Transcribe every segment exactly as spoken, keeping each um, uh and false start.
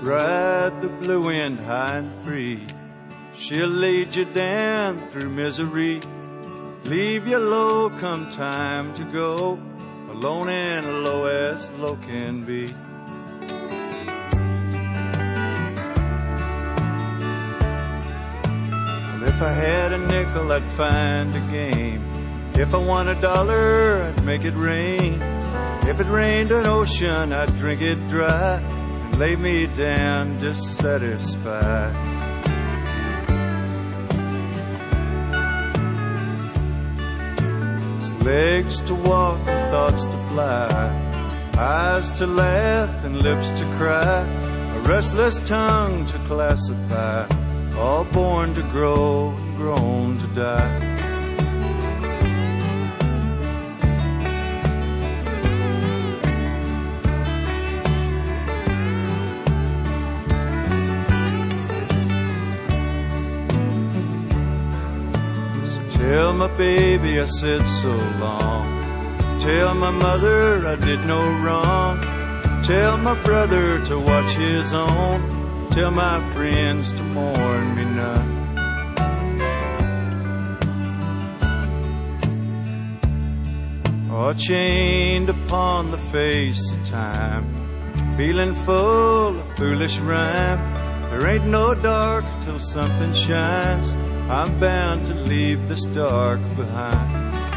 Ride the blue wind high and free. She'll lead you down through misery. Leave you low come time to go, alone and low as low can be. Well, if I had a nickel, I'd find a game. If I won a dollar, I'd make it rain. If it rained an ocean, I'd drink it dry and lay me down dissatisfied. Legs to walk and thoughts to fly, eyes to laugh and lips to cry, a restless tongue to classify, all born to grow and grown to die. Tell my baby I said so long. Tell my mother I did no wrong. Tell my brother to watch his own. Tell my friends to mourn me none. Oh, chained upon the face of time, feeling full of foolish rhyme. There ain't no dark till something shines. I'm bound to leave this dark behind.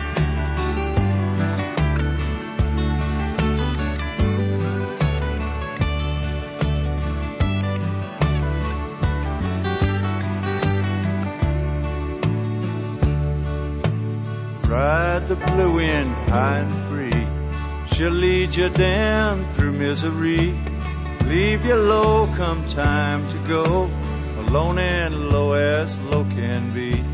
Ride the blue wind high and free. She'll lead you down through misery. Leave you low come time to go, alone and low as low can be.